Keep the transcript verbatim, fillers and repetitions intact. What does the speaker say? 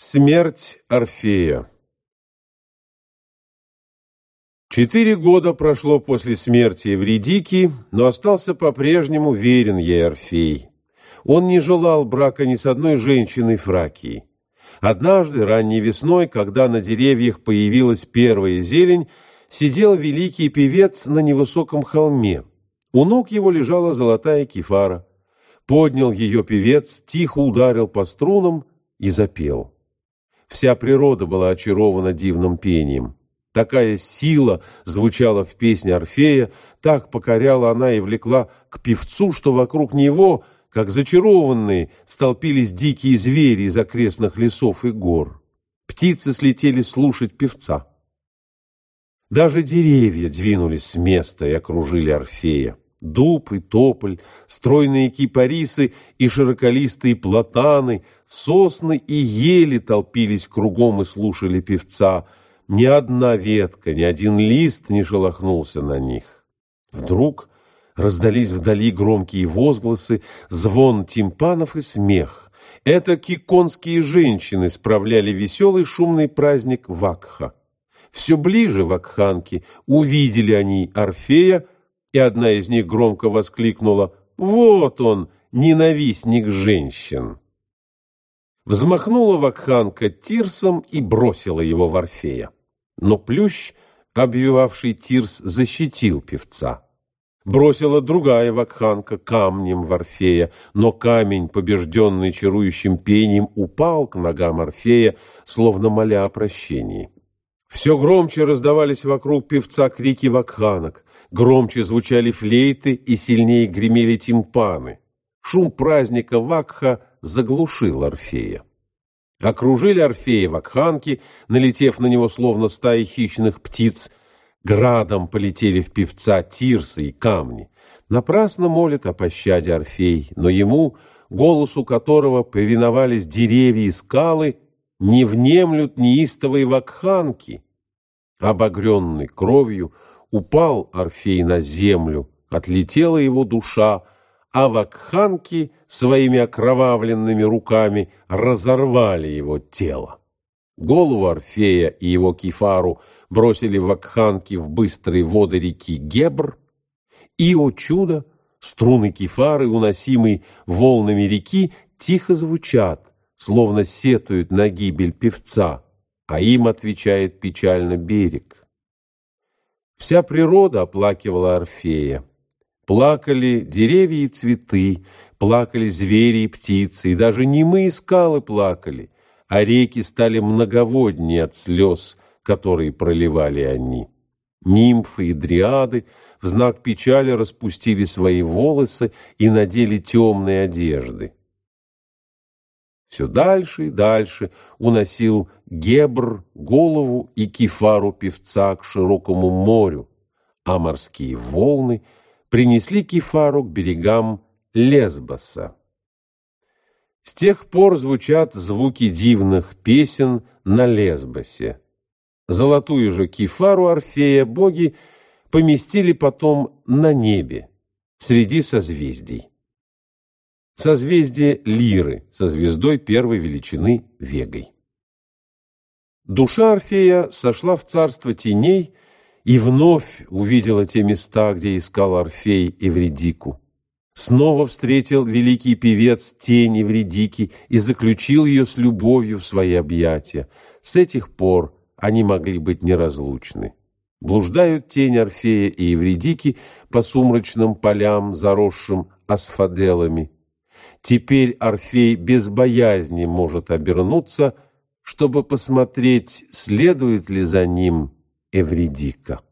Смерть Орфея. Четыре года прошло после смерти Эвридики, но остался по-прежнему верен ей Орфей. Он не желал брака ни с одной женщиной Фракии. Однажды, ранней весной, когда на деревьях появилась первая зелень, сидел великий певец на невысоком холме. У ног его лежала золотая кифара. Поднял ее певец, тихо ударил по струнам и запел. Вся природа была очарована дивным пением. Такая сила звучала в песне Орфея, так покоряла она и влекла к певцу, что вокруг него, как зачарованные, столпились дикие звери из окрестных лесов и гор. Птицы слетели слушать певца. Даже деревья двинулись с места и окружили Орфея. Дуб и тополь, стройные кипарисы и широколистые платаны, сосны и ели толпились кругом и слушали певца. Ни одна ветка, ни один лист не шелохнулся на них. Вдруг раздались вдали громкие возгласы, звон тимпанов и смех. Это киконские женщины справляли веселый шумный праздник Вакха. Все ближе вакханки увидели они Орфея, и одна из них громко воскликнула: «Вот он, ненавистник женщин!» Взмахнула вакханка тирсом и бросила его в Орфея. Но плющ, обвивавший тирс, защитил певца. Бросила другая вакханка камнем в Орфея, но камень, побежденный чарующим пением, упал к ногам Орфея, словно моля о прощении. Все громче раздавались вокруг певца крики вакханок, громче звучали флейты и сильнее гремели тимпаны. Шум праздника Вакха заглушил Орфея. Окружили Орфея вакханки, налетев на него словно стаи хищных птиц. Градом полетели в певца тирсы и камни. Напрасно молит о пощаде Орфей, но ему, голосу которого повиновались деревья и скалы, не внемлют неистовые вакханки. Обогренный кровью упал Орфей на землю, отлетела его душа, а вакханки своими окровавленными руками разорвали его тело. Голову Орфея и его кифару бросили вакханки в быстрые воды реки Гебр, и, о чудо, струны кифары, уносимые волнами реки, тихо звучат, словно сетуют на гибель певца, а им отвечает печально берег. Вся природа оплакивала Орфея. Плакали деревья и цветы, плакали звери и птицы, и даже немые скалы плакали, а реки стали многоводнее от слез, которые проливали они. Нимфы и дриады в знак печали распустили свои волосы и надели темные одежды. Все дальше и дальше уносил Гебр голову и кифару певца к широкому морю, а морские волны принесли кифару к берегам Лесбоса. С тех пор звучат звуки дивных песен на Лесбосе. Золотую же кифару Орфея боги поместили потом на небе, среди созвездий. Созвездие Лиры со звездой первой величины Вегой. Душа Орфея сошла в царство теней и вновь увидела те места, где искал Орфей Эвридику. Снова встретил великий певец тень Эвридики и заключил ее с любовью в свои объятия. С этих пор они могли быть неразлучны. Блуждают тень Орфея и Эвридики по сумрачным полям, заросшим асфаделами. Теперь Орфей без боязни может обернуться, чтобы посмотреть, следует ли за ним Эвридика.